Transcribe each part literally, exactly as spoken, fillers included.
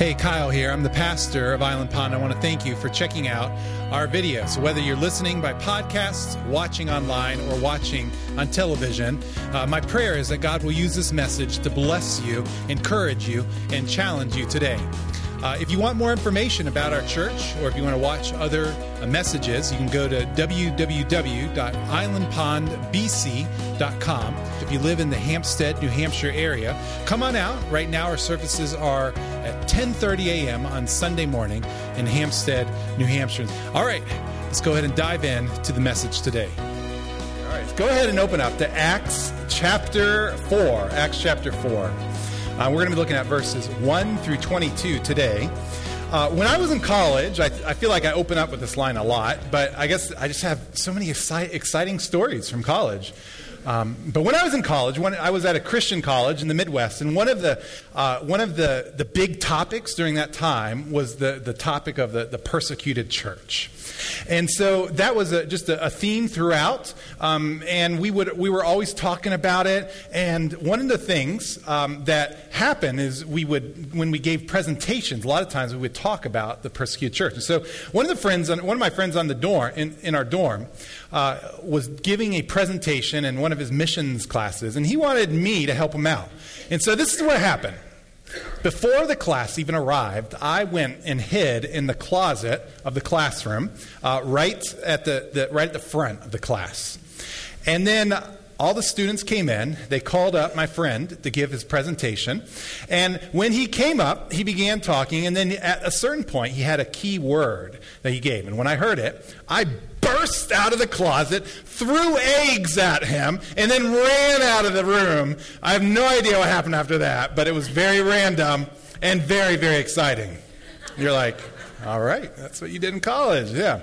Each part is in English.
Hey, Kyle here. I'm the pastor of Island Pond. I want to thank you for checking out our videos. So whether you're listening by podcast, watching online, or watching on television, uh, my prayer is that God will use this message to bless you, encourage you, and challenge you today. Uh, if you want more information about our church, or if you want to watch other uh, messages, you can go to w w w dot island pond b c dot com. If you live in the Hampstead, New Hampshire area, come on out. Right now our services are at ten thirty a.m. on Sunday morning in Hampstead, New Hampshire. All right, let's go ahead and dive in to the message today. All right, go ahead and open up to Acts chapter four. Acts chapter four. Uh, we're going to be looking at verses one through twenty-two today. Uh, when I was in college, I, I feel like I open up with this line a lot, but I guess I just have so many exci- exciting stories from college. Um, but when I was in college, when I was at a Christian college in the Midwest, and one of the uh, one of the, the big topics during that time was the, the topic of the, the persecuted church. And so that was a, just a, a theme throughout, um, and we would we were always talking about it. And one of the things um, that happened is we would, when we gave presentations, a lot of times we would talk about the persecuted church. And so one of the friends, on, one of my friends on the dorm in, in our dorm, uh, was giving a presentation in one of his missions classes, and he wanted me to help him out. And so this is what happened. Before the class even arrived, I went and hid in the closet of the classroom, uh, right at the, the right at the front of the class. And then all the students came in. They called up my friend to give his presentation. And when he came up, he began talking. And then at a certain point, he had a key word that he gave. And when I heard it, I burst out of the closet, threw eggs at him, and then ran out of the room. I have no idea what happened after that, but it was very random and very, very exciting. You're like, all right, that's what you did in college. Yeah.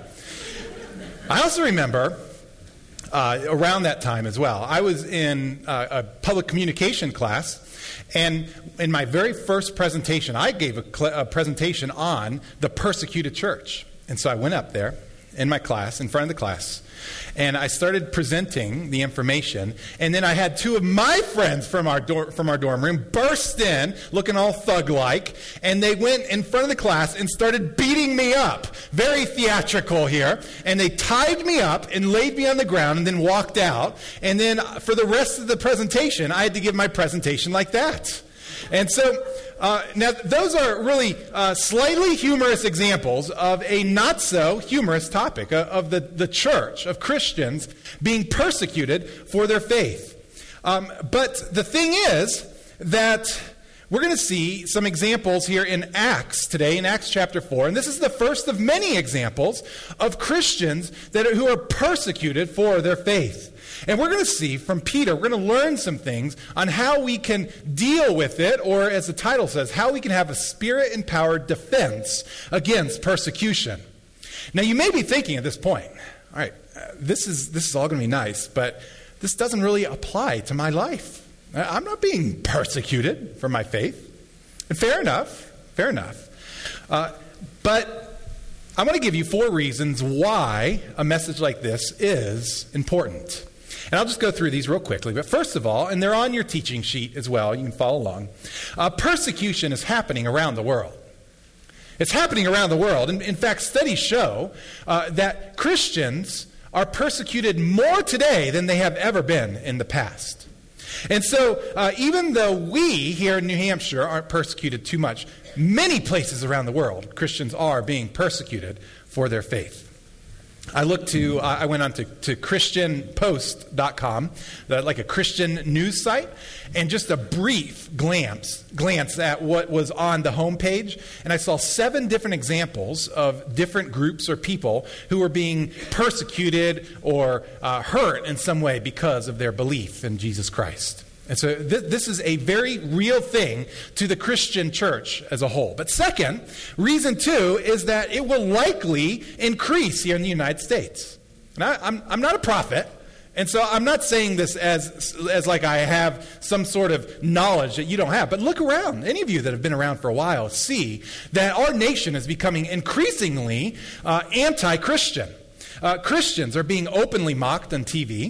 I also remember uh, around that time as well, I was in uh, a public communication class, and in my very first presentation, I gave a, cl- a presentation on the persecuted church. And so I went up there in my class, in front of the class, and I started presenting the information, and then I had two of my friends from our dorm, from our dorm room burst in, looking all thug-like, and they went in front of the class and started beating me up. Very theatrical here. And they tied me up and laid me on the ground and then walked out. And then for the rest of the presentation, I had to give my presentation like that. And so, uh, now those are really uh, slightly humorous examples of a not-so-humorous topic, uh, of the, the church, of Christians being persecuted for their faith. Um, but the thing is that we're going to see some examples here in Acts today, in Acts chapter four, and this is the first of many examples of Christians that are, who are persecuted for their faith. And we're going to see from Peter, we're going to learn some things on how we can deal with it, or as the title says, how we can have a spirit-empowered defense against persecution. Now, you may be thinking at this point, all right, uh, this is this is all going to be nice, but this doesn't really apply to my life. I'm not being persecuted for my faith. And fair enough, fair enough. Uh, but I want to give you four reasons why a message like this is important. And I'll just go through these real quickly. But first of all, and they're on your teaching sheet as well, you can follow along, uh, persecution is happening around the world. It's happening around the world. In, in fact, studies show uh, that Christians are persecuted more today than they have ever been in the past. And so, uh, even though we here in New Hampshire aren't persecuted too much, many places around the world, Christians are being persecuted for their faith. I looked to, uh, I went on to, to Christian Post dot com, the, like a Christian news site, and just a brief glance, glance at what was on the homepage, and I saw seven different examples of different groups or people who were being persecuted or uh, hurt in some way because of their belief in Jesus Christ. And so th- this is a very real thing to the Christian church as a whole. But second, reason two is that it will likely increase here in the United States. And I, I'm, I'm not a prophet, and so I'm not saying this as, as like I have some sort of knowledge that you don't have. But look around. Any of you that have been around for a while see that our nation is becoming increasingly uh, anti-Christian. Uh, Christians are being openly mocked on T V.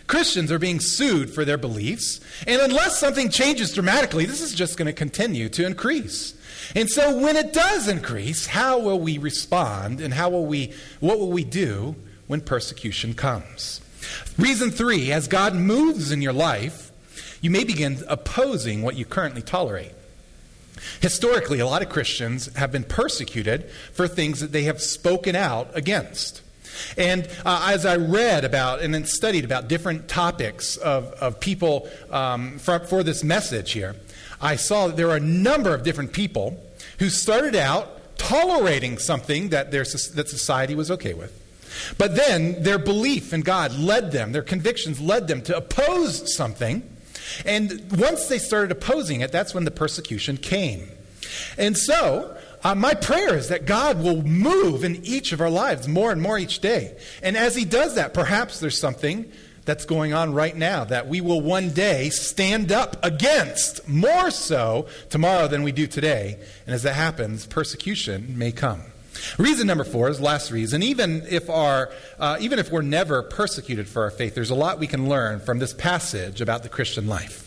Christians are being sued for their beliefs, and unless something changes dramatically, this is just going to continue to increase. And so when it does increase, how will we respond, and how will we, what will we do when persecution comes? Reason three, as God moves in your life, you may begin opposing what you currently tolerate. Historically, a lot of Christians have been persecuted for things that they have spoken out against. And uh, as I read about and then studied about different topics of, of people um, for, for this message here, I saw that there are a number of different people who started out tolerating something that, their, that society was okay with. But then their belief in God led them, their convictions led them to oppose something. And once they started opposing it, that's when the persecution came. And so, Uh, my prayer is that God will move in each of our lives more and more each day. And as he does that, perhaps there's something that's going on right now that we will one day stand up against, more so tomorrow than we do today. And as that happens, persecution may come. Reason number four is last reason. Even if our, uh, even if we're never persecuted for our faith, there's a lot we can learn from this passage about the Christian life.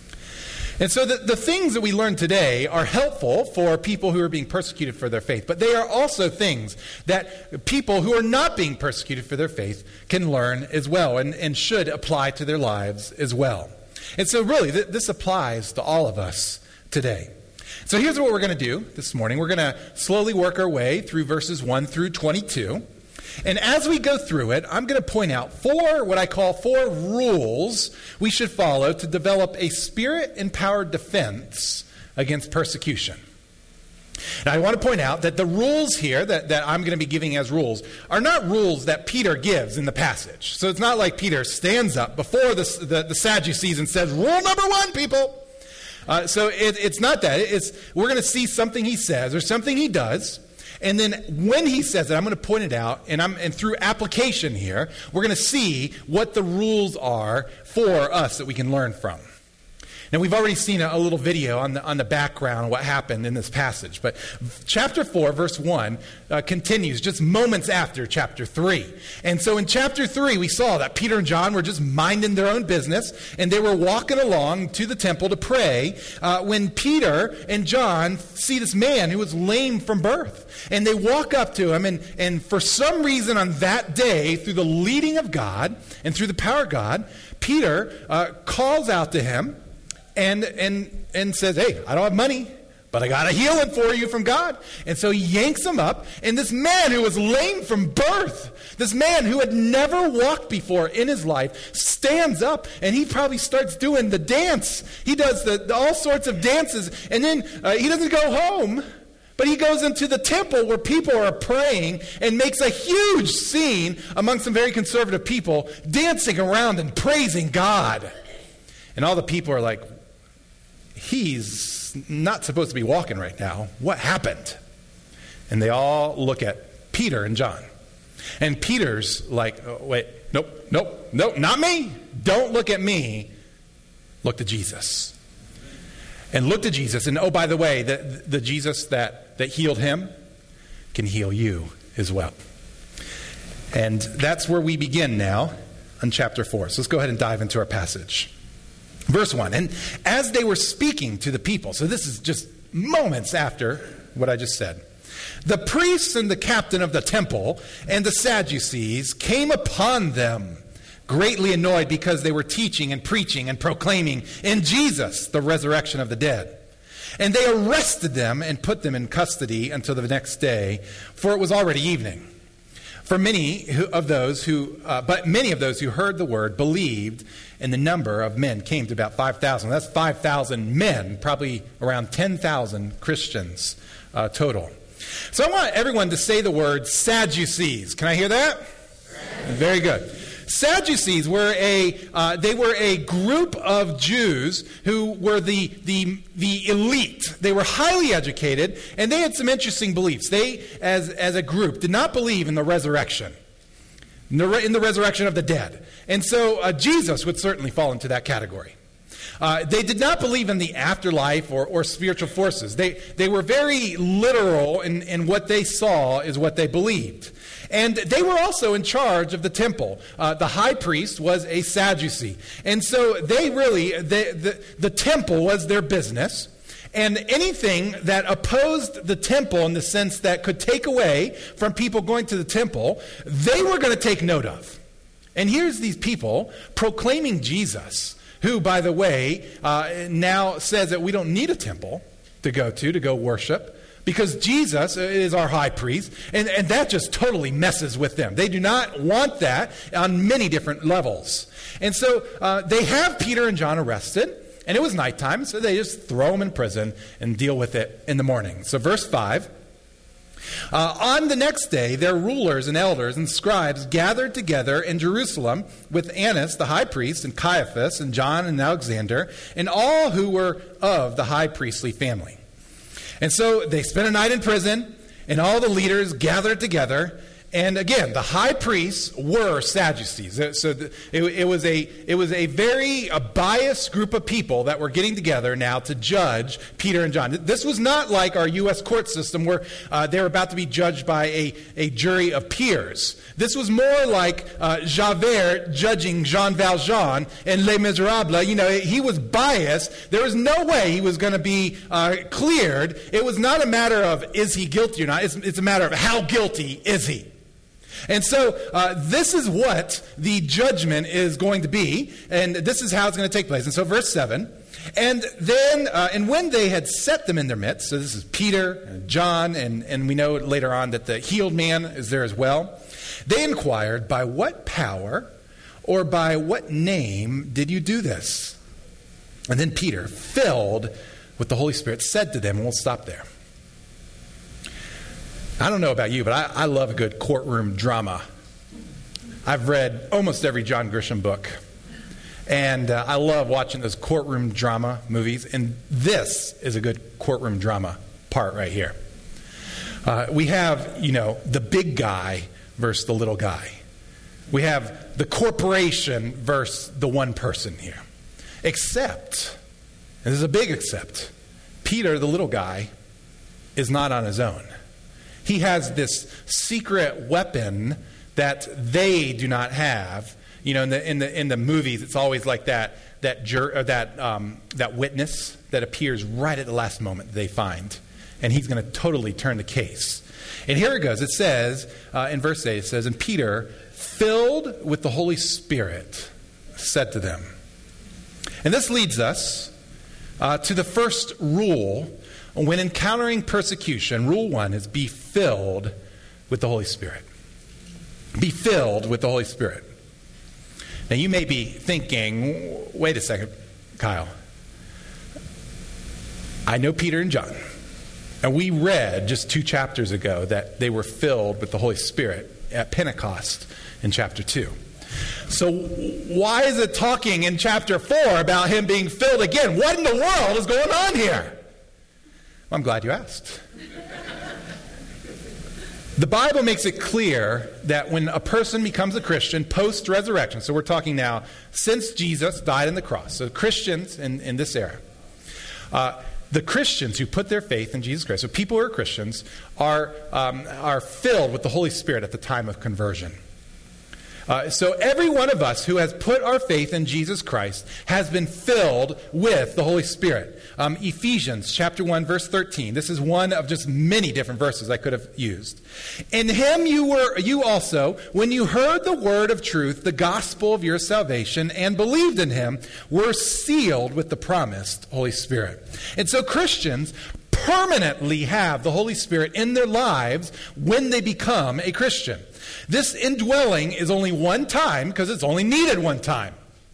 And so the, the things that we learn today are helpful for people who are being persecuted for their faith. But they are also things that people who are not being persecuted for their faith can learn as well and, and should apply to their lives as well. And so really, th- this applies to all of us today. So here's what we're going to do this morning. We're going to slowly work our way through verses one through twenty-two. And as we go through it, I'm going to point out four, what I call four rules we should follow to develop a spirit-empowered defense against persecution. And I want to point out that the rules here that, that I'm going to be giving as rules are not rules that Peter gives in the passage. So it's not like Peter stands up before the, the, the Sadducees and says, rule number one, people. Uh, so it, it's not that. It's, we're going to see something he says or something he does. And then when he says it, I'm going to point it out, and, I'm, and through application here, we're going to see what the rules are for us that we can learn from. Now, we've already seen a, a little video on the, on the background of what happened in this passage. But chapter four, verse one, uh, continues just moments after chapter three. And so in chapter three, we saw that Peter and John were just minding their own business, and they were walking along to the temple to pray uh, when Peter and John see this man who was lame from birth. And they walk up to him, and, and for some reason on that day, through the leading of God and through the power of God, Peter uh, calls out to him, And, and and says, hey, I don't have money, but I got a healing for you from God. And so he yanks him up, and this man who was lame from birth, this man who had never walked before in his life, stands up, and he probably starts doing the dance. He does the, the all sorts of dances, and then uh, he doesn't go home, but he goes into the temple where people are praying and makes a huge scene among some very conservative people, dancing around and praising God. And all the people are like, he's not supposed to be walking right now. What happened? And they all look at Peter and John. And Peter's like, oh, wait, nope, nope, nope, not me. Don't look at me. Look to Jesus. And look to Jesus. And oh, by the way, the, the Jesus that, that healed him can heal you as well. And that's where we begin now on chapter four. So let's go ahead and dive into our passage. Verse one, and as they were speaking to the people, so this is just moments after what I just said, the priests and the captain of the temple and the Sadducees came upon them, greatly annoyed because they were teaching and preaching and proclaiming in Jesus the resurrection of the dead. And they arrested them and put them in custody until the next day, for it was already evening. For many of those who, uh, but many of those who heard the word believed, and the number of men came to about five thousand. That's five thousand men, probably around ten thousand Christians uh, total. So I want everyone to say the word Sadducees. Can I hear that? Very good. Sadducees were a uh, they were a group of Jews who were the the the elite. They were highly educated, and they had some interesting beliefs. They, as as a group, did not believe in the resurrection, in the, in the resurrection of the dead. And so uh, Jesus would certainly fall into that category. Uh, they did not believe in the afterlife or, or spiritual forces. They, they were very literal in, in what they saw is what they believed. And they were also in charge of the temple. Uh, the high priest was a Sadducee. And so they really, the, the, the temple was their business. And anything that opposed the temple in the sense that could take away from people going to the temple, they were going to take note of. And here's these people proclaiming Jesus, who, by the way, uh, now says that we don't need a temple to go to, to go worship, because Jesus is our high priest, and, and that just totally messes with them. They do not want that on many different levels. And so uh, they have Peter and John arrested, and it was nighttime, so they just throw them in prison and deal with it in the morning. So verse five, uh, on the next day, their rulers and elders and scribes gathered together in Jerusalem with Annas the high priest and Caiaphas and John and Alexander and all who were of the high priestly family. And so they spent a night in prison, and all the leaders gathered together. And again, the high priests were Sadducees. So the, it, it was a it was a very a biased group of people that were getting together now to judge Peter and John. This was not like our U S court system where uh, they were about to be judged by a, a jury of peers. This was more like uh, Javert judging Jean Valjean in Les Miserables. You know, he was biased. There was no way he was going to be uh, cleared. It was not a matter of is he guilty or not. It's, it's a matter of how guilty is he. And so uh, this is what the judgment is going to be, and this is how it's going to take place. And so verse seven, and then, uh, and when they had set them in their midst, so this is Peter and John, and, and we know later on that the healed man is there as well, they inquired, by what power or by what name did you do this? And then Peter, filled with the Holy Spirit, said to them, and we'll stop there. I don't know about you, but I, I love a good courtroom drama. I've read almost every John Grisham book. And uh, I love watching those courtroom drama movies. And this is a good courtroom drama part right here. Uh, we have, you know, the big guy versus the little guy. We have the corporation versus the one person here. Except, and this is a big except, Peter, the little guy, is not on his own. He has this secret weapon that they do not have. You know, in the in the in the movies, it's always like that that jur- or that um, that witness that appears right at the last moment that they find, and he's going to totally turn the case. And here it goes. It says uh, in verse eight, it says, "And Peter, filled with the Holy Spirit, said to them." And this leads us uh, to the first rule. When encountering persecution, rule one is be filled with the Holy Spirit. Be filled with the Holy Spirit. Now you may be thinking, wait a second, Kyle. I know Peter and John. And we read just two chapters ago that they were filled with the Holy Spirit at Pentecost in chapter two. So why is it talking in chapter four about him being filled again? What in the world is going on here? I'm glad you asked. The Bible makes it clear that when a person becomes a Christian post-resurrection, so we're talking now since Jesus died on the cross, so Christians in, in this era, uh, the Christians who put their faith in Jesus Christ, so people who are Christians, are, um, are filled with the Holy Spirit at the time of conversion. Uh, so every one of us who has put our faith in Jesus Christ has been filled with the Holy Spirit. Um, Ephesians chapter one, verse thirteen. This is one of just many different verses I could have used. In him you were, you also, when you heard the word of truth, the gospel of your salvation, and believed in him, were sealed with the promised Holy Spirit. And so Christians permanently have the Holy Spirit in their lives when they become a Christian. This indwelling is only one time because it's only needed one time.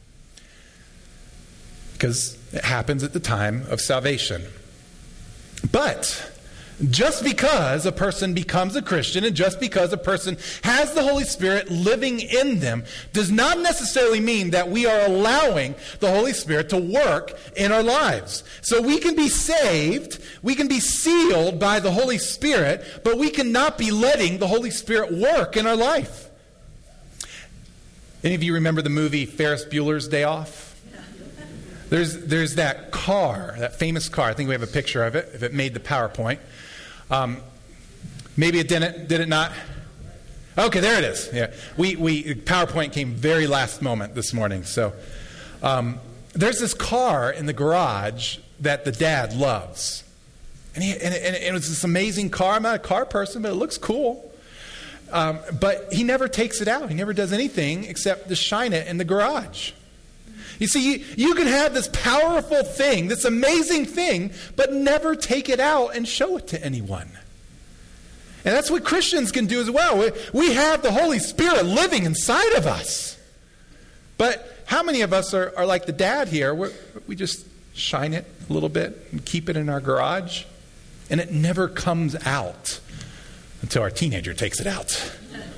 Because it happens at the time of salvation. But just because a person becomes a Christian and just because a person has the Holy Spirit living in them does not necessarily mean that we are allowing the Holy Spirit to work in our lives. So we can be saved, we can be sealed by the Holy Spirit, but we cannot be letting the Holy Spirit work in our life. Any of you remember the movie Ferris Bueller's Day Off? There's there's that car, that famous car. I think we have a picture of it, if it made the PowerPoint. Um, maybe it didn't, did it not? Okay, there it is. Yeah, we we PowerPoint came very last moment this morning. So um, there's this car in the garage that the dad loves. And, he, and, it, and it was this amazing car. I'm not a car person, but it looks cool. Um, but he never takes it out. He never does anything except to shine it in the garage. You see, you, you can have this powerful thing, this amazing thing, but never take it out and show it to anyone. And that's what Christians can do as well. We, we have the Holy Spirit living inside of us. But how many of us are, are like the dad here? We're, we just shine it a little bit and keep it in our garage, and it never comes out until our teenager takes it out.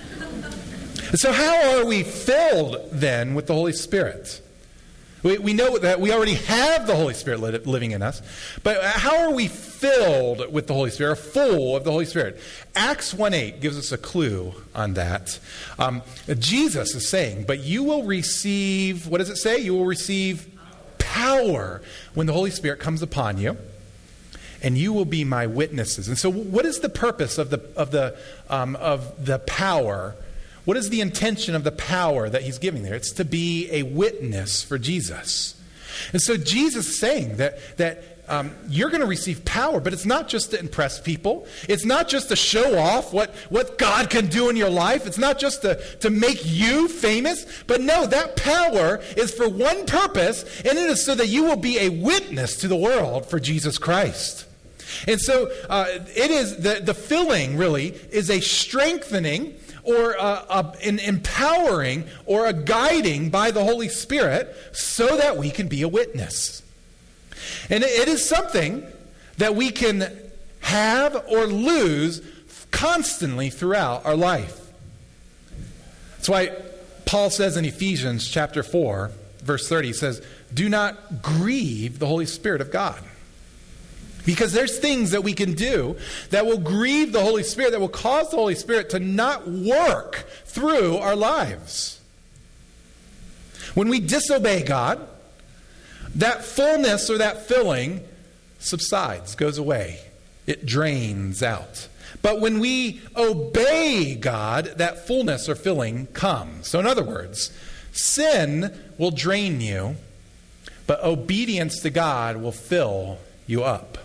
And so how are we filled then with the Holy Spirit? We, we know that we already have the Holy Spirit li- living in us, but how are we filled with the Holy Spirit, or full of the Holy Spirit? Acts one eight gives us a clue on that. Um, Jesus is saying, but you will receive, what does it say? You will receive power when the Holy Spirit comes upon you, and you will be my witnesses. And so what is the purpose of the of the um, of the power? What is the intention of the power that he's giving there? It's to be a witness for Jesus. And so Jesus is saying that, that um, you're going to receive power, but it's not just to impress people. It's not just to show off what, what God can do in your life. It's not just to, to make you famous. But no, that power is for one purpose, and it is so that you will be a witness to the world for Jesus Christ. And so uh, it is, the, the filling really is a strengthening or a, a, an empowering or a guiding by the Holy Spirit so that we can be a witness. And it, it is something that we can have or lose constantly throughout our life. That's why Paul says in Ephesians chapter four, verse thirty, he says, do not grieve the Holy Spirit of God. Because there's things that we can do that will grieve the Holy Spirit, that will cause the Holy Spirit to not work through our lives. When we disobey God, that fullness or that filling subsides, goes away. It drains out. But when we obey God, that fullness or filling comes. So in other words, sin will drain you, but obedience to God will fill you up.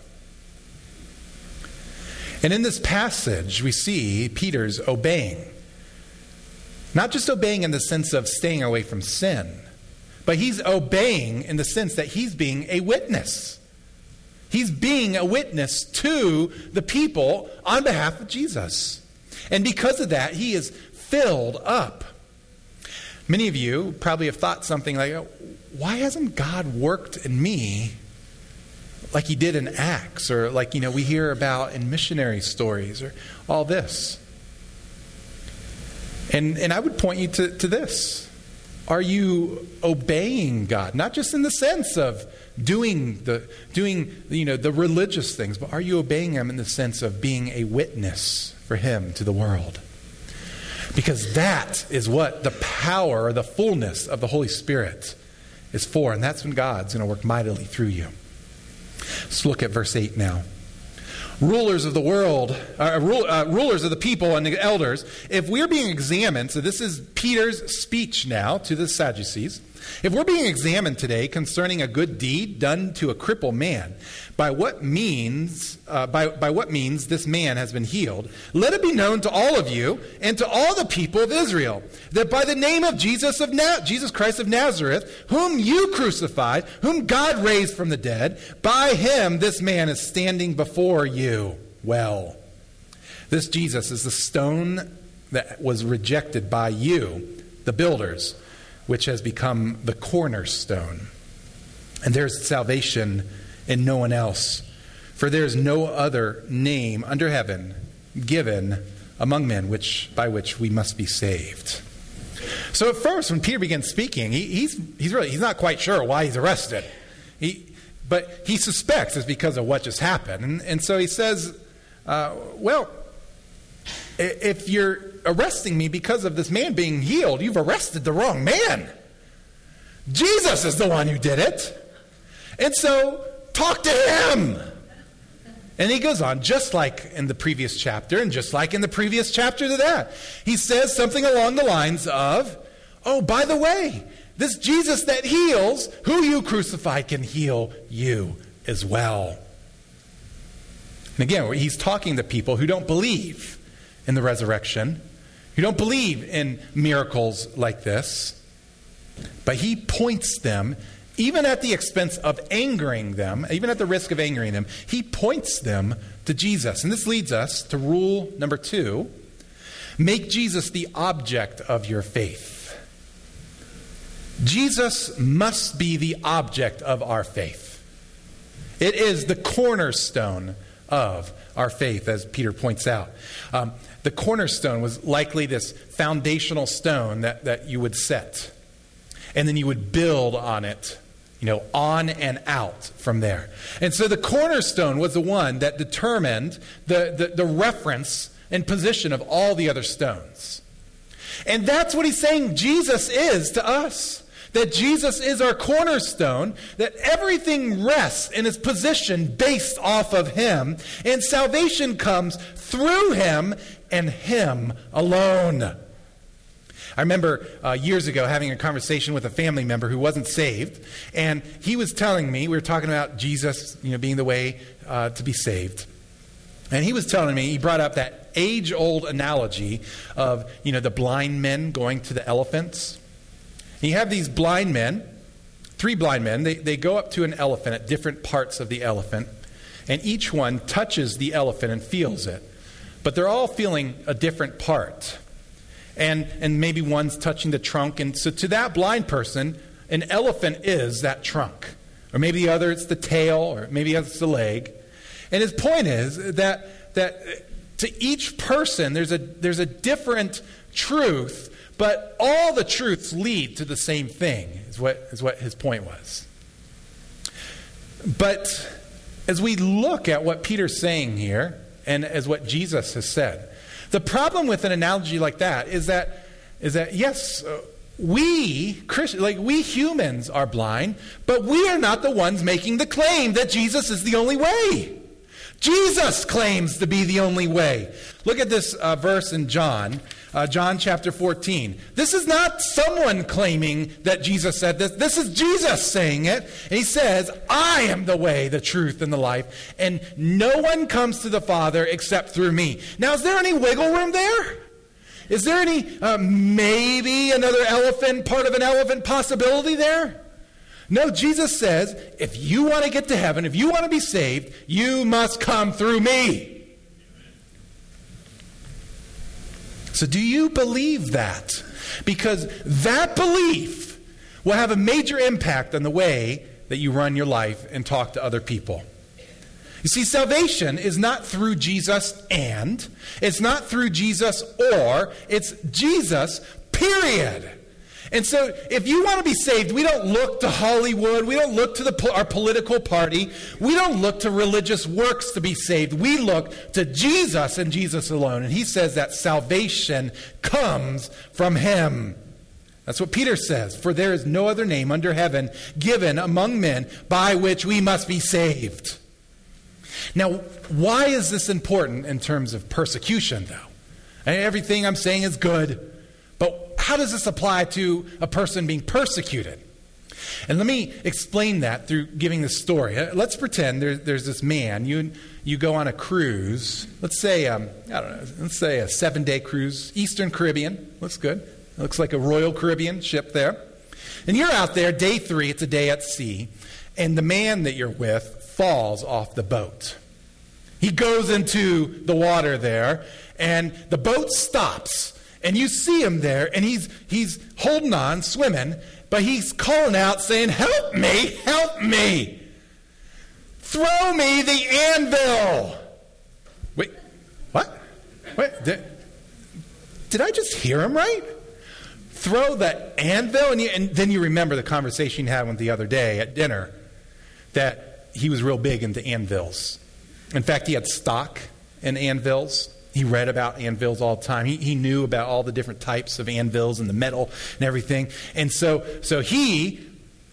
And in this passage, we see Peter's obeying. Not just obeying in the sense of staying away from sin, but he's obeying in the sense that he's being a witness. He's being a witness to the people on behalf of Jesus. And because of that, he is filled up. Many of you probably have thought something like, why hasn't God worked in me like he did in Acts, or like, you know, we hear about in missionary stories, or all this? And and I would point you to, to this. Are you obeying God? Not just in the sense of doing the doing you know the religious things, but are you obeying him in the sense of being a witness for him to the world? Because that is what the power or the fullness of the Holy Spirit is for, and that's when God's going to work mightily through you. Let's look at verse eight now. Rulers of the world, uh, rule, uh, rulers of the people and the elders, if we're being examined, so this is Peter's speech now to the Sadducees. If we're being examined today concerning a good deed done to a crippled man, by what means, uh, by, by what means this man has been healed, let it be known to all of you and to all the people of Israel that by the name of Jesus of Na- Jesus Christ of Nazareth, whom you crucified, whom God raised from the dead, by him this man is standing before you well. This Jesus is the stone that was rejected by you, the builders, which has become the cornerstone. And there's salvation in no one else. For there is no other name under heaven given among men which by which we must be saved. So at first, when Peter begins speaking, he, he's he's really he's not quite sure why he's arrested. He, but he suspects it's because of what just happened. And, and so he says, uh, well, if you're arresting me because of this man being healed, you've arrested the wrong man. Jesus is the one who did it. And so, talk to him. And he goes on, just like in the previous chapter, and just like in the previous chapter to that. He says something along the lines of, oh, by the way, this Jesus that heals, who you crucified, can heal you as well. And again, he's talking to people who don't believe in the resurrection, who don't believe in miracles like this. But he points them, even at the expense of angering them, even at the risk of angering them, he points them to Jesus. And this leads us to rule number two: make Jesus the object of your faith. Jesus must be the object of our faith. It is the cornerstone of our faith, as Peter points out. Um, the cornerstone was likely this foundational stone that, that you would set. And then you would build on it, you know, on and out from there. And so the cornerstone was the one that determined the, the, the reference and position of all the other stones. And that's what he's saying Jesus is to us. That Jesus is our cornerstone, that everything rests in its position based off of him, and salvation comes through him and him alone. I remember uh, years ago having a conversation with a family member who wasn't saved, and he was telling me, we were talking about Jesus, you know, being the way uh, to be saved. And he was telling me, he brought up that age-old analogy of, you know, the blind men going to the elephants. You have these blind men, three blind men, they, they go up to an elephant at different parts of the elephant, and each one touches the elephant and feels it. But they're all feeling a different part. And and maybe one's touching the trunk. And so to that blind person, an elephant is that trunk. Or maybe the other, it's the tail, or maybe it's the leg. And his point is that that to each person, there's a there's a different truth, but all the truths lead to the same thing, is what is what his point was. But as we look at what Peter's saying here, and as what Jesus has said, the problem with an analogy like that is that, is that yes, we Christians, like we humans are blind, but we are not the ones making the claim that Jesus is the only way. Jesus claims to be the only way. Look at this uh, verse in John, uh, John chapter fourteen. This is not someone claiming that Jesus said this. This is Jesus saying it. And he says, I am the way, the truth, and the life. And no one comes to the Father except through me. Now, is there any wiggle room there? Is there any uh, maybe another elephant, part of an elephant possibility there? No, Jesus says, if you want to get to heaven, if you want to be saved, you must come through me. So do you believe that? Because that belief will have a major impact on the way that you run your life and talk to other people. You see, salvation is not through Jesus and, it's not through Jesus or, it's Jesus, period. And so if you want to be saved, we don't look to Hollywood. We don't look to the, our political party. We don't look to religious works to be saved. We look to Jesus and Jesus alone. And he says that salvation comes from him. That's what Peter says. For there is no other name under heaven given among men by which we must be saved. Now, why is this important in terms of persecution, though? And everything I'm saying is good. But how does this apply to a person being persecuted? And let me explain that through giving this story. Let's pretend there, there's this man. You you go on a cruise. Let's say um, I don't know. Let's say a seven-day cruise, Eastern Caribbean. Looks good. Looks like a Royal Caribbean ship there. And you're out there, day three. It's a day at sea, and the man that you're with falls off the boat. He goes into the water there, and the boat stops. And you see him there, and he's he's holding on, swimming, but he's calling out, saying, help me, help me. Throw me the anvil. Wait, what? Wait, did, did I just hear him right? Throw the anvil? And, you, and then you remember the conversation you had with the other day at dinner, that he was real big into anvils. In fact, he had stock in anvils. He read about anvils all the time. He, he knew about all the different types of anvils and the metal and everything. And so, so he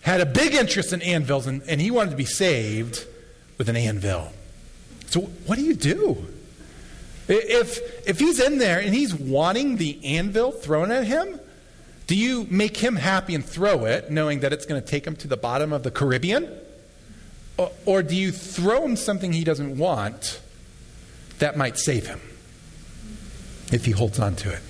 had a big interest in anvils, and, and he wanted to be saved with an anvil. So what do you do? If, if he's in there and he's wanting the anvil thrown at him, do you make him happy and throw it, knowing that it's going to take him to the bottom of the Caribbean? Or, or do you throw him something he doesn't want that might save him if he holds on to it?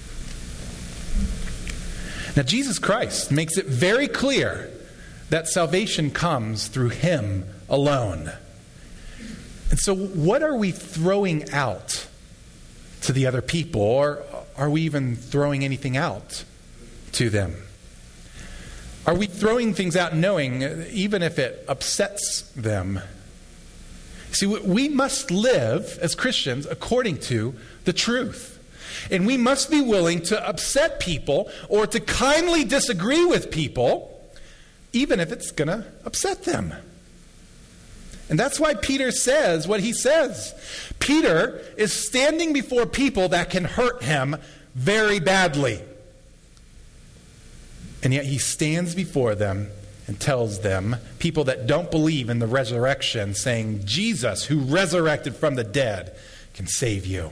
Now, Jesus Christ makes it very clear that salvation comes through him alone. And so what are we throwing out to the other people? Or are we even throwing anything out to them? Are we throwing things out knowing, even if it upsets them? See, we must live as Christians according to the truth. And we must be willing to upset people or to kindly disagree with people, even if it's going to upset them. And that's why Peter says what he says. Peter is standing before people that can hurt him very badly. And yet he stands before them and tells them, people that don't believe in the resurrection, saying, Jesus, who resurrected from the dead, can save you.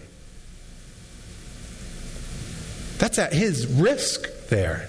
That's at his risk there.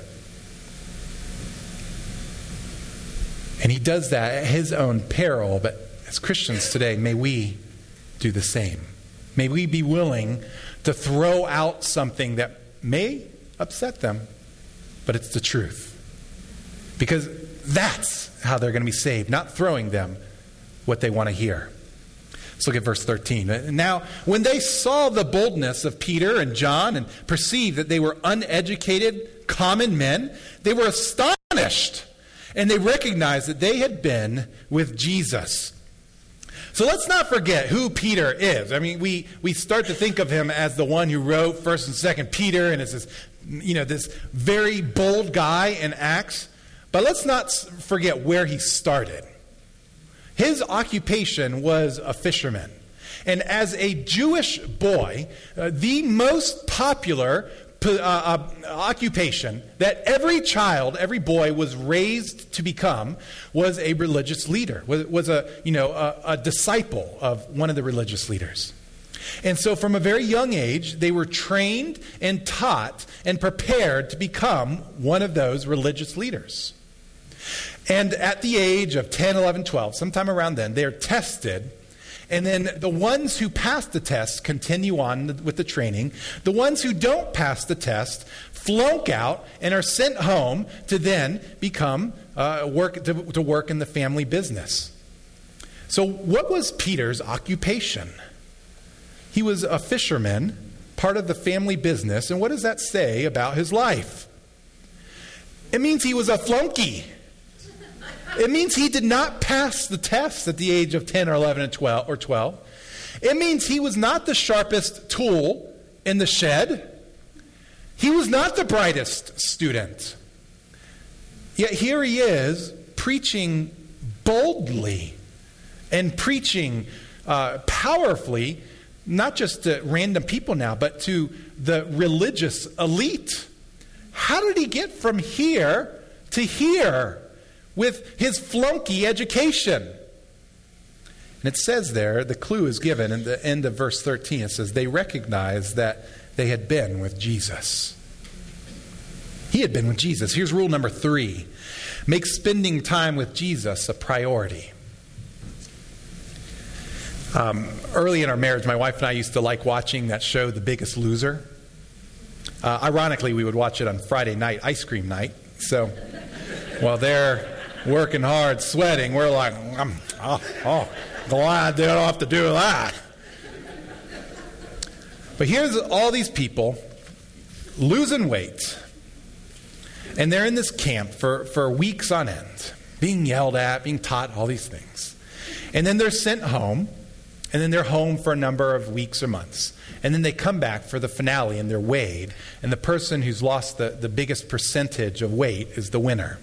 And he does that at his own peril. But as Christians today, may we do the same. May we be willing to throw out something that may upset them, but it's the truth. Because that's how they're going to be saved, not throwing them what they want to hear. Let's look at verse thirteen. Now, when they saw the boldness of Peter and John and perceived that they were uneducated, common men, they were astonished, and they recognized that they had been with Jesus. So let's not forget who Peter is. I mean, we, we start to think of him as the one who wrote First and Second Peter, and it's this, you know, this very bold guy in Acts. But let's not forget where he started. His occupation was a fisherman. And as a Jewish boy, uh, the most popular uh, uh, occupation that every child, every boy was raised to become was a religious leader, was, was a, you know, a, a disciple of one of the religious leaders. And so from a very young age, they were trained and taught and prepared to become one of those religious leaders. And at the age of ten, eleven, twelve, sometime around then, they're tested. And then the ones who pass the test continue on with the training. The ones who don't pass the test flunk out and are sent home to then become uh, work to, to work in the family business. So what was Peter's occupation? He was a fisherman, part of the family business. And what does that say about his life? It means he was a flunky. It means he did not pass the test at the age of ten or eleven and twelve or twelve. It means he was not the sharpest tool in the shed. He was not the brightest student. Yet here he is preaching boldly and preaching uh, powerfully, not just to random people now, but to the religious elite. How did he get from here to here with his flunky education? And it says there, the clue is given in the end of verse thirteen. It says, they recognized that they had been with Jesus. He had been with Jesus. Here's rule number three. Make spending time with Jesus a priority. Um, early in our marriage, my wife and I used to like watching that show, The Biggest Loser. Uh, ironically, we would watch it on Friday night, ice cream night. So while they're working hard, sweating, we're like, I'm, oh, oh, glad they don't have to do that. But here's all these people losing weight. And they're in this camp for, for weeks on end, being yelled at, being taught all these things. And then they're sent home. And then they're home for a number of weeks or months. And then they come back for the finale and they're weighed. And the person who's lost the, the biggest percentage of weight is the winner.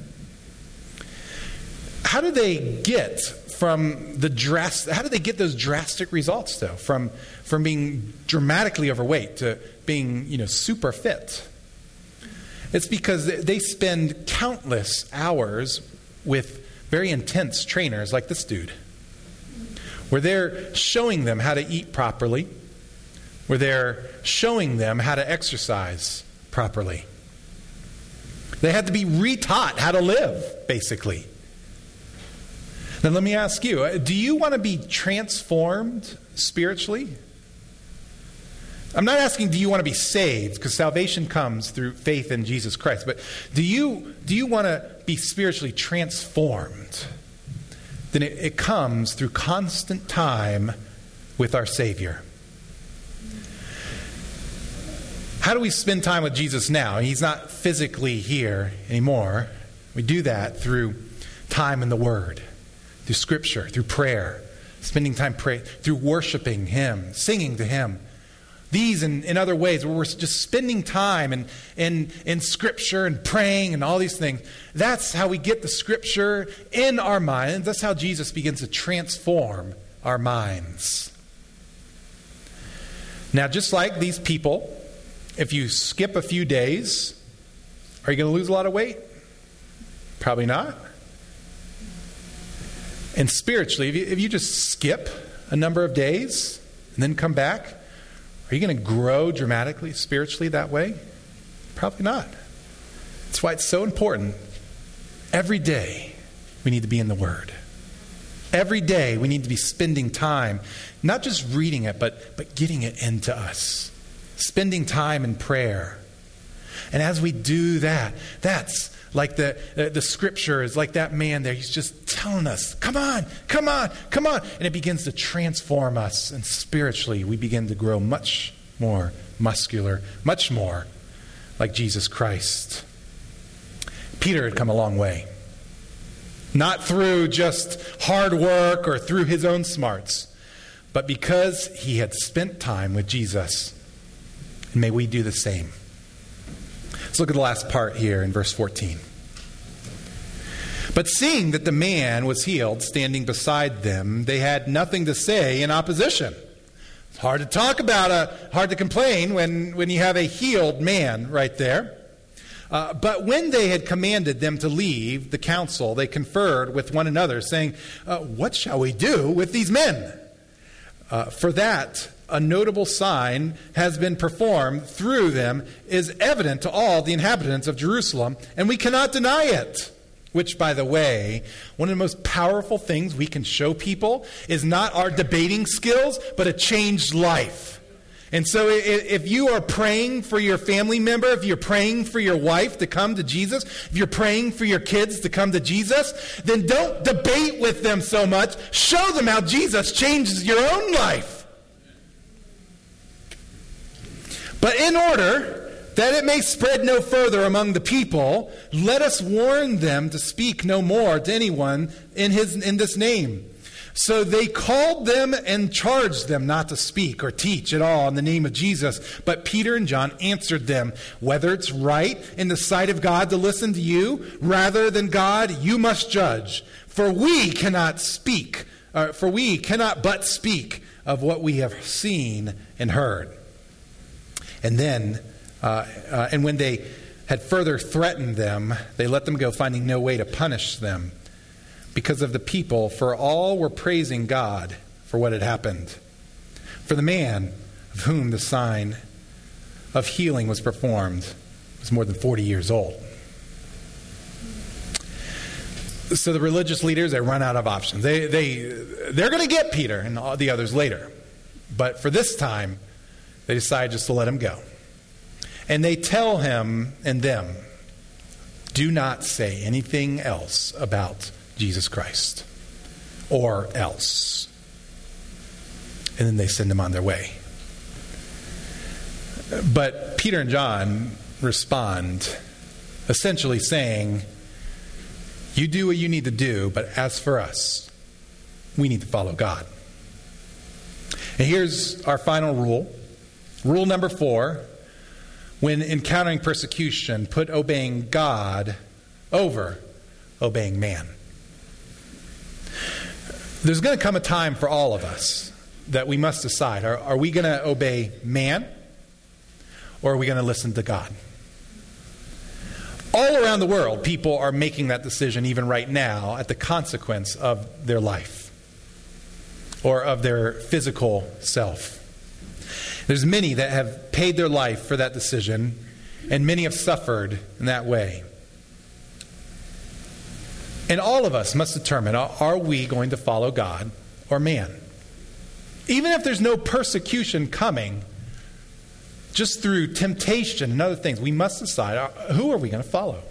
How do they get from the dress? How do they get those drastic results, though? From from being dramatically overweight to being, you know, super fit? It's because they spend countless hours with very intense trainers like this dude, where they're showing them how to eat properly, where they're showing them how to exercise properly. They had to be retaught how to live, basically. Now let me ask you, do you want to be transformed spiritually? I'm not asking, do you want to be saved? Because salvation comes through faith in Jesus Christ. But do you do you want to be spiritually transformed? Then it, it comes through constant time with our Savior. How do we spend time with Jesus now? He's not physically here anymore. We do that through time in the Word, through Scripture, through prayer, spending time praying, through worshiping Him, singing to Him. These and in other ways where we're just spending time in, in, in Scripture and praying and all these things. That's how we get the Scripture in our minds. That's how Jesus begins to transform our minds. Now, just like these people, if you skip a few days, are you going to lose a lot of weight? Probably not. And spiritually, if you, if you just skip a number of days and then come back, are you going to grow dramatically spiritually that way? Probably not. That's why it's so important. Every day we need to be in the Word. Every day we need to be spending time, not just reading it, but, but getting it into us. Spending time in prayer. And as we do that, that's like the, the, the Scripture is like that man there. He's just telling us, come on, come on, come on. And it begins to transform us. And spiritually, we begin to grow much more muscular, much more like Jesus Christ. Peter had come a long way. Not through just hard work or through his own smarts, but because he had spent time with Jesus. And may we do the same. Let's look at the last part here in verse fourteen. But seeing that the man was healed, standing beside them, they had nothing to say in opposition. It's hard to talk about, a, hard to complain when, when you have a healed man right there. Uh, but when they had commanded them to leave the council, they conferred with one another, saying, uh, what shall we do with these men? Uh, for that a notable sign has been performed through them is evident to all the inhabitants of Jerusalem, and we cannot deny it. Which, by the way, one of the most powerful things we can show people is not our debating skills, but a changed life. And so if you are praying for your family member, if you're praying for your wife to come to Jesus, if you're praying for your kids to come to Jesus, then don't debate with them so much. Show them how Jesus changes your own life. But in order that it may spread no further among the people, let us warn them to speak no more to anyone in his in this name. So they called them and charged them not to speak or teach at all in the name of Jesus. But Peter and John answered them, whether it's right in the sight of God to listen to you rather than God, you must judge. For we cannot speak, uh, for we cannot but speak of what we have seen and heard. And then, uh, uh, and when they had further threatened them, they let them go, finding no way to punish them because of the people, for all were praising God for what had happened. For the man of whom the sign of healing was performed was more than forty years old. So the religious leaders, they run out of options. They, they, they're going to get Peter and all the others later. But for this time, they decide just to let him go. And they tell him and them, do not say anything else about Jesus Christ or else. And then they send him on their way. But Peter and John respond, essentially saying, you do what you need to do, but as for us, we need to follow God. And here's our final rule. Rule number four, when encountering persecution, put obeying God over obeying man. There's going to come a time for all of us that we must decide, are, are we going to obey man or are we going to listen to God? all around the world, people are making that decision even right now at the consequence of their life or of their physical self. There's many that have paid their life for that decision, and many have suffered in that way. And all of us must determine, are we going to follow God or man? Even if there's no persecution coming, just through temptation and other things, we must decide, who are we going to follow?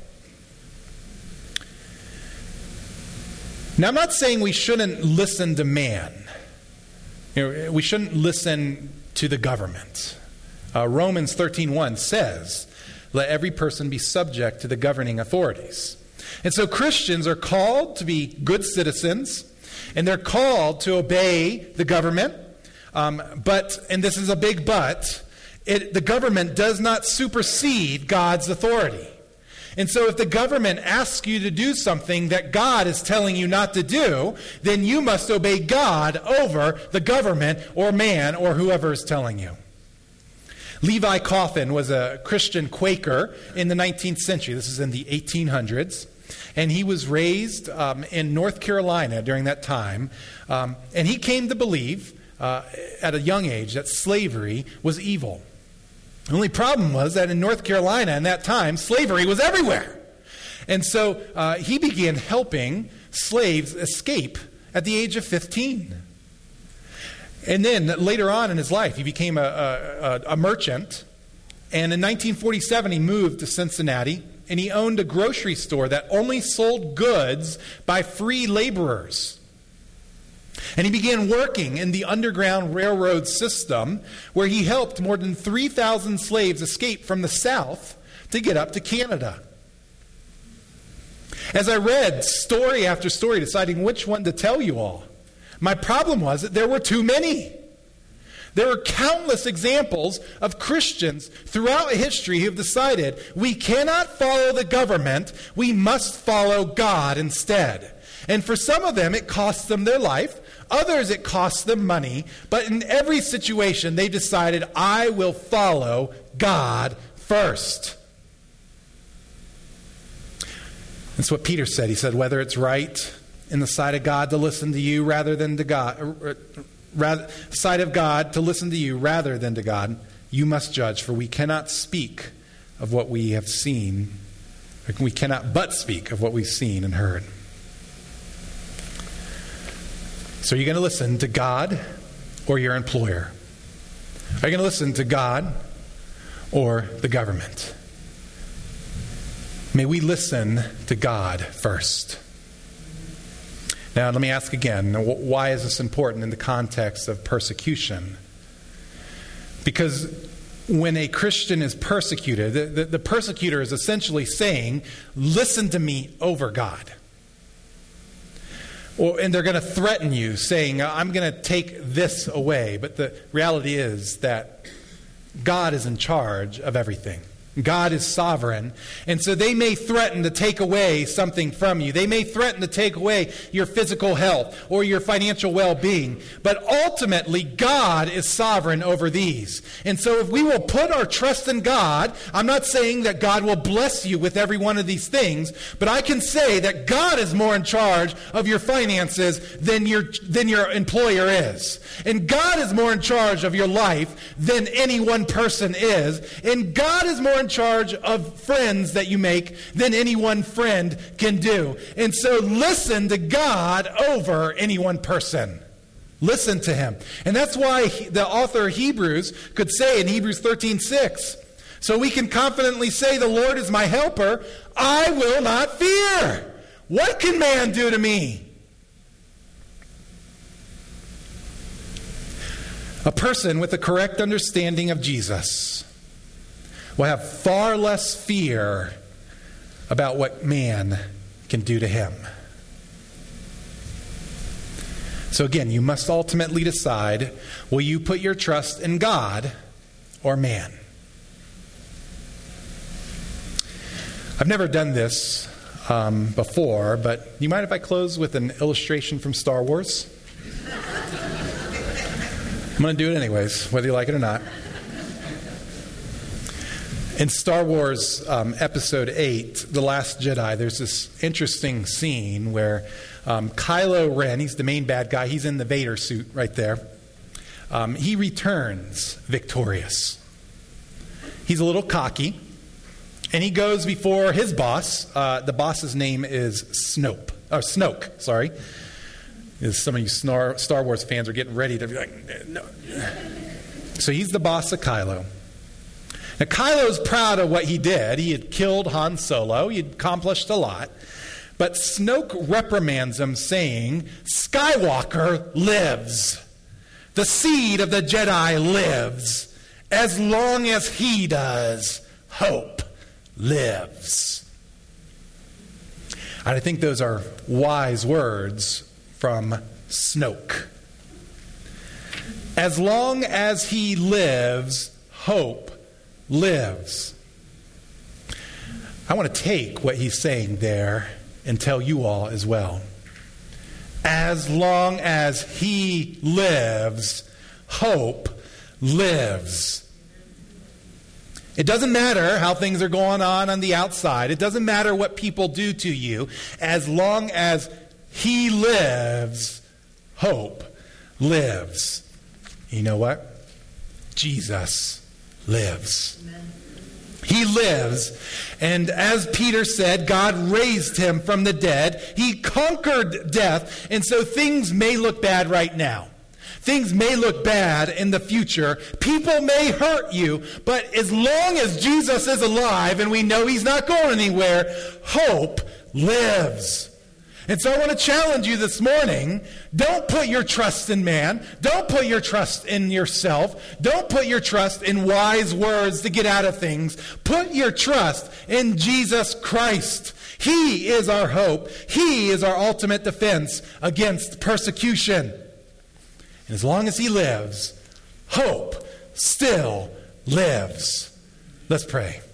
Now, I'm not saying we shouldn't listen to man. You know, we shouldn't listen to the government. Uh, Romans thirteen one says, let every person be subject to the governing authorities. And so Christians are called to be good citizens, and they're called to obey the government. Um, but, and this is a big but, it, the government does not supersede God's authority. And so if the government asks you to do something that God is telling you not to do, then you must obey God over the government or man or whoever is telling you. Levi Coffin was a Christian Quaker in the nineteenth century. This is in the eighteen hundreds. And he was raised um, in North Carolina during that time. Um, and he came to believe uh, at a young age that slavery was evil. The only problem was that in North Carolina in that time, slavery was everywhere. And so uh, he began helping slaves escape at the age of fifteen. And then later on in his life, he became a, a, a merchant. And in nineteen forty-seven, he moved to Cincinnati. And he owned a grocery store that only sold goods by free laborers. And he began working in the Underground Railroad system, where he helped more than three thousand slaves escape from the South to get up to Canada. As I read story after story, deciding which one to tell you all, my problem was that there were too many. There are countless examples of Christians throughout history who have decided we cannot follow the government, we must follow God instead. And for some of them, it costs them their life. Others, it costs them money. But in every situation, they decided, I will follow God first. That's what Peter said. He said, whether it's right in the sight of God to listen to you rather than to God, rather, sight of God to listen to you rather than to God, you must judge, for we cannot speak of what we have seen. We cannot but speak of what we've seen and heard. So are you going to listen to God or your employer? Are you going to listen to God or the government? May we listen to God first. Now, let me ask again, why is this important in the context of persecution? Because when a Christian is persecuted, the, the, the persecutor is essentially saying, listen to me over God. Or, and they're going to threaten you, saying, I'm going to take this away. But the reality is that God is in charge of everything. God is sovereign. And so they may threaten to take away something from you. They may threaten to take away your physical health or your financial well-being. But ultimately, God is sovereign over these. And so if we will put our trust in God, I'm not saying that God will bless you with every one of these things, but I can say that God is more in charge of your finances than your, than your employer is. And God is more in charge of your life than any one person is. And God is more in charge of friends that you make than any one friend can do. And so listen to God over any one person. Listen to him. And that's why he, the author of Hebrews could say in Hebrews thirteen six, so we can confidently say, the Lord is my helper, I will not fear. What can man do to me? A person with a correct understanding of Jesus will have far less fear about what man can do to him. So again, you must ultimately decide, will you put your trust in God or man? I've never done this um, before, but you mind if I close with an illustration from Star Wars? I'm going to do it anyways, whether you like it or not. In Star Wars um, Episode eight, The Last Jedi, there's this interesting scene where um, Kylo Ren, he's the main bad guy, he's in the Vader suit right there. Um, he returns victorious. He's a little cocky, and he goes before his boss. Uh, the boss's name is Snoke. Or Snoke, sorry. As some of you Star Wars fans are getting ready to be like, no. So he's the boss of Kylo. Now, Kylo's proud of what he did. He had killed Han Solo. He had accomplished a lot. But Snoke reprimands him, saying, Skywalker lives. The seed of the Jedi lives. As long as he does, hope lives. I think those are wise words from Snoke. As long as he lives, hope lives. I want to take what he's saying there and tell you all as well. As long as he lives, hope lives. It doesn't matter how things are going on on the outside. It doesn't matter what people do to you. As long as he lives, hope lives. You know what? Jesus lives. Amen. He lives. And as Peter said, God raised him from the dead. He conquered death. And so things may look bad right now. Things may look bad in the future. People may hurt you. But as long as Jesus is alive and we know he's not going anywhere, hope lives. And so I want to challenge you this morning, don't put your trust in man. Don't put your trust in yourself. Don't put your trust in wise words to get out of things. Put your trust in Jesus Christ. He is our hope. He is our ultimate defense against persecution. And as long as he lives, hope still lives. Let's pray.